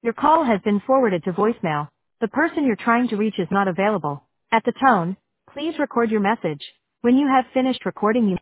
Your call has been forwarded to voicemail. The person you're trying to reach is not available. At the tone, please record your message. When you have finished recording, you